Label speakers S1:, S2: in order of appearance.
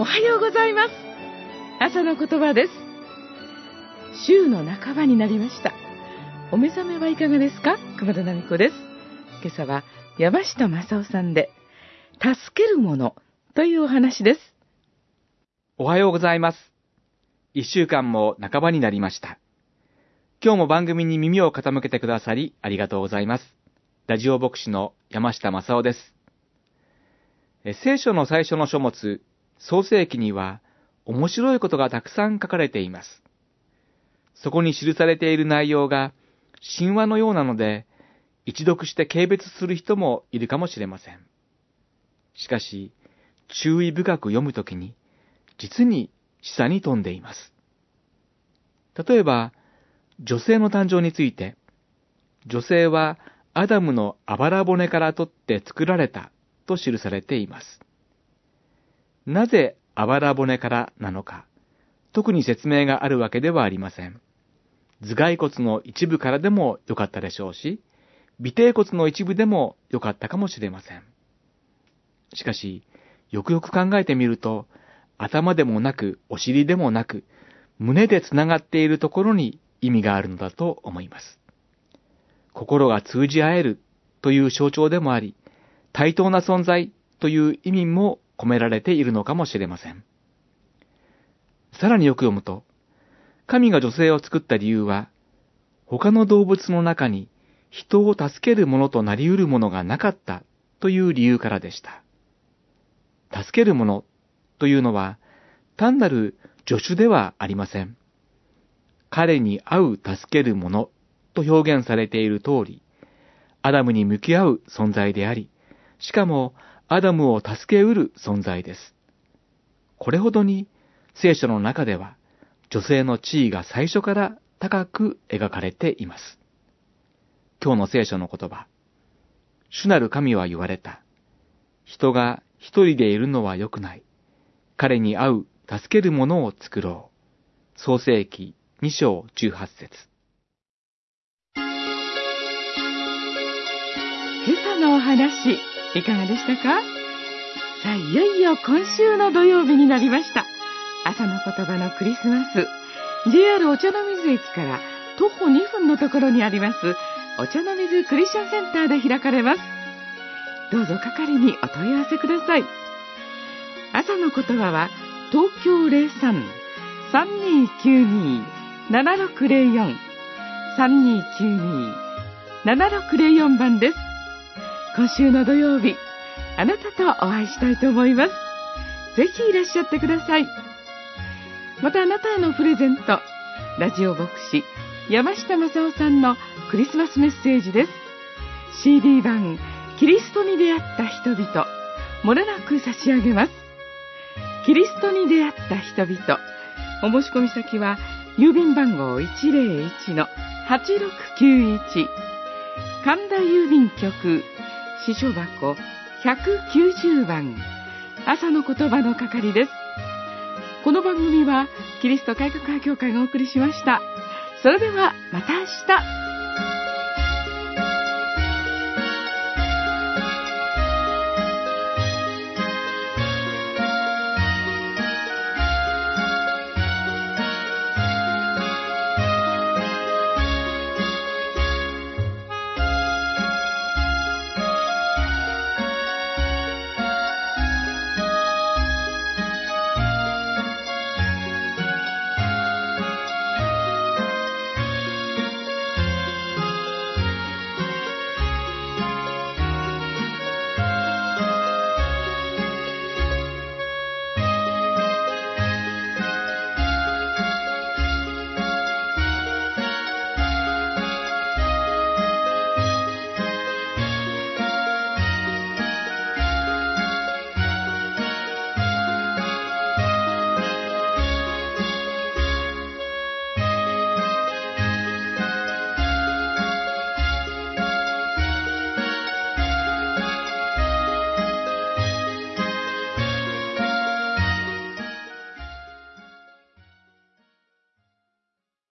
S1: はようございます。朝の言葉です。週の半ばになりました。お目覚めはいかがですか？熊田奈美子です。今朝は山下正夫さんで助けるものというお話です。
S2: おはようございます。一週間も半ばになりました。今日も番組に耳を傾けてくださりありがとうございます。ラジオ牧師の山下正夫です。聖書の最初の書物、創世記には面白いことがたくさん書かれています。そこに記されている内容が神話のようなので、一読して軽蔑する人もいるかもしれません。しかし、注意深く読むときに、実に示唆に富んでいます。例えば、女性の誕生について、女性はアダムのあばら骨から取って作られたと記されています。なぜあばら骨からなのか、特に説明があるわけではありません。頭蓋骨の一部からでもよかったでしょうし、尾てい骨の一部でもよかったかもしれません。しかし、よくよく考えてみると、頭でもなく、お尻でもなく、胸でつながっているところに意味があるのだと思います。心が通じ合えるという象徴でもあり、対等な存在という意味も込められているのかもしれません。さらによく読むと、神が女性を作った理由は、他の動物の中に人を助けるものとなり得るものがなかったという理由からでした。助けるものというのは、単なる助手ではありません。彼に会う助けるものと表現されている通り、アダムに向き合う存在であり、しかもアダムを助けうる存在です。これほどに聖書の中では女性の地位が最初から高く描かれています。今日の聖書の言葉、主なる神は言われた。人が一人でいるのは良くない。彼に会う助けるものを作ろう。創世記2章18節。
S1: 今朝のお話、いかがでしたか？さあ、いよいよ今週の土曜日になりました。朝の言葉のクリスマス、JR お茶の水駅から徒歩2分のところにあります、お茶の水クリスチャンセンターで開かれます。どうぞ係にお問い合わせください。朝の言葉は、東京 03-3292-7604 3292-7604 番です。今週の土曜日、あなたとお会いしたいと思います。ぜひいらっしゃってください。またあなたへのプレゼント、ラジオ牧師山下正夫さんのクリスマスメッセージです。 CD 版キリストに出会った人々、もれなく差し上げます。キリストに出会った人々、お申し込み先は郵便番号 101-8691 神田郵便局支所箱190番、朝の言葉の係です。この番組はキリスト改革派協会がお送りしました。それではまた明日。